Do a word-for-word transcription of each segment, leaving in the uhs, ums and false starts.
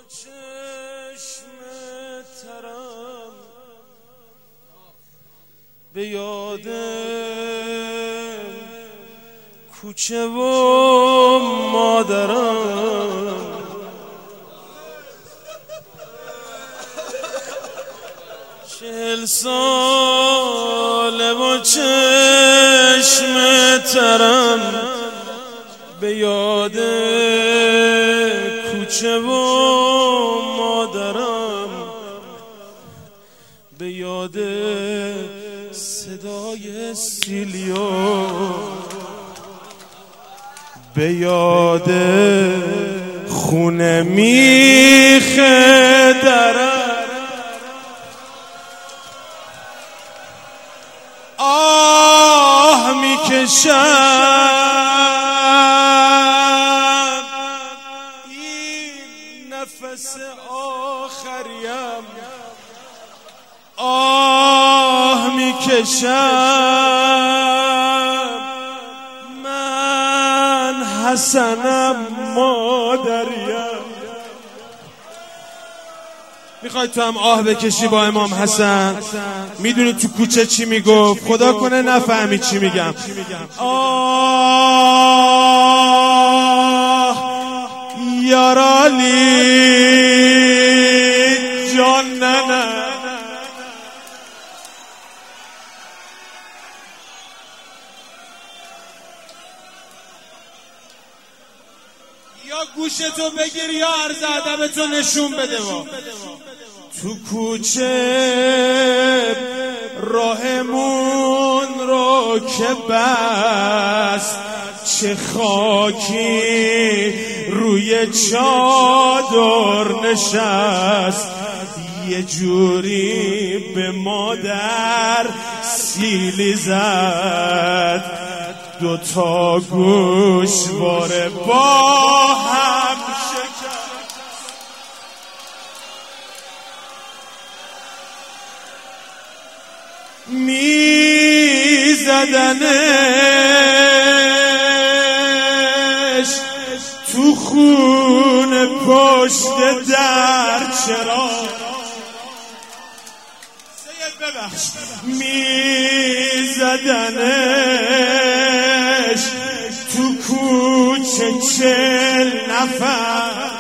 چشم ترم به یاد کوچه و مادرم، چهل ساله با چشم ترم به یاد کوچه و مادرم، به یاد صدای سیلیو، به یاد خونه میخه درم. آه میکشم این نفس آخریم، آه میکشم من حسنم مادریم. میخوای تو هم آه بکشی با امام حسن؟ میدونی تو کوچه چی میگفت؟ خدا کنه نفهمی چی میگم. آه یارالی جان نه یا گوشتو بگیر یا عرض ادبتو نشون بده. با تو کوچه راهمون رو که بست، چه خاکی روی چادر نشست، یه جوری به مادر سیلی زد، دوتا گوشواره با هم شکست. می زدنش تو خونه پشت در، چرا سید ببخش، می زدنش تو کوچه چل نفر،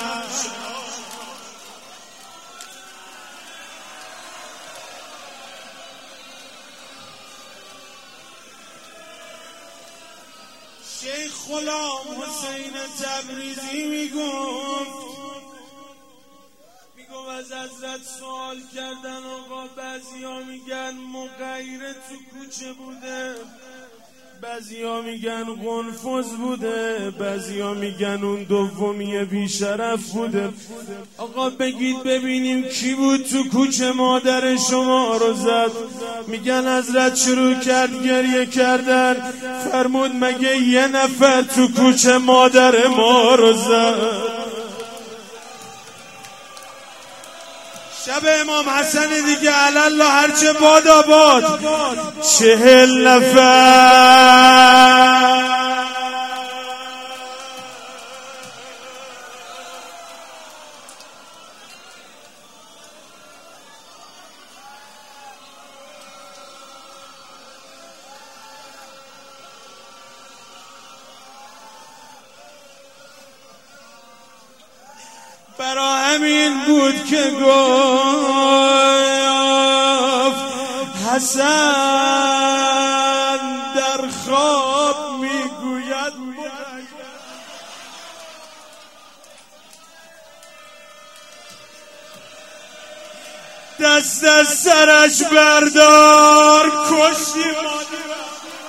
شیخ غلام حسین تبریزی میگفت میگفت از حضرت سوال کردن آقا، بعضیا میگن مغیر تو کوچه بوده، بعضیا میگن قنفذ بوده، بعضیا میگن اون دومی بیشرف بوده. آقا بگید ببینیم کی بود تو کوچه مادر شما رو زد؟ میگن حضرت شروع کرد گریه کردن، فرمود مگه یه نفر تو کوچه مادر ما رو زد؟ شب امام حسن دیگه الله هرچه باد آباد، چهل نفر برا همین بود که گفت حسن در خواب میگوید دست از سرش بردار، کشتی